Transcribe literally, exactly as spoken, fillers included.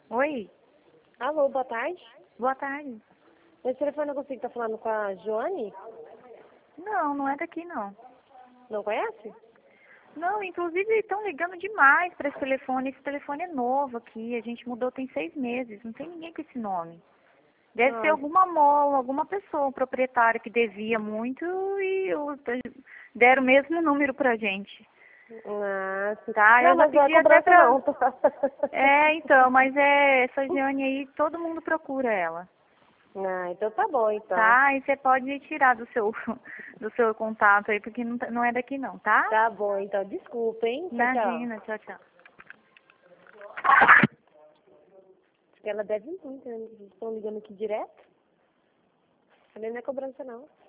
Oi, Alô, boa tarde. boa tarde. Esse telefone eu consigo estar falando com a Joane? Não, não é daqui não. Não conhece? Não, inclusive estão ligando demais para esse telefone. Esse telefone é novo aqui, a gente mudou tem seis meses, não tem ninguém com esse nome. Deve ser Ah, alguma mola, alguma pessoa, um proprietário que devia muito e o- deram o mesmo número pra gente. ah, sim. Tá, Não, eu já mas não é pedi até cobrança pra... não. É, então, mas é essa Jane aí, todo mundo procura ela. Ah, então tá bom, então. Tá? E você pode tirar do seu, do seu contato aí, porque não, tá- não é daqui não, tá? Tá bom, então. Desculpa, hein? Tchau, tchau. Imagina, tchau, tchau. Acho que ela deve muito, né? Eles estão ligando aqui direto. Também não é cobrança não.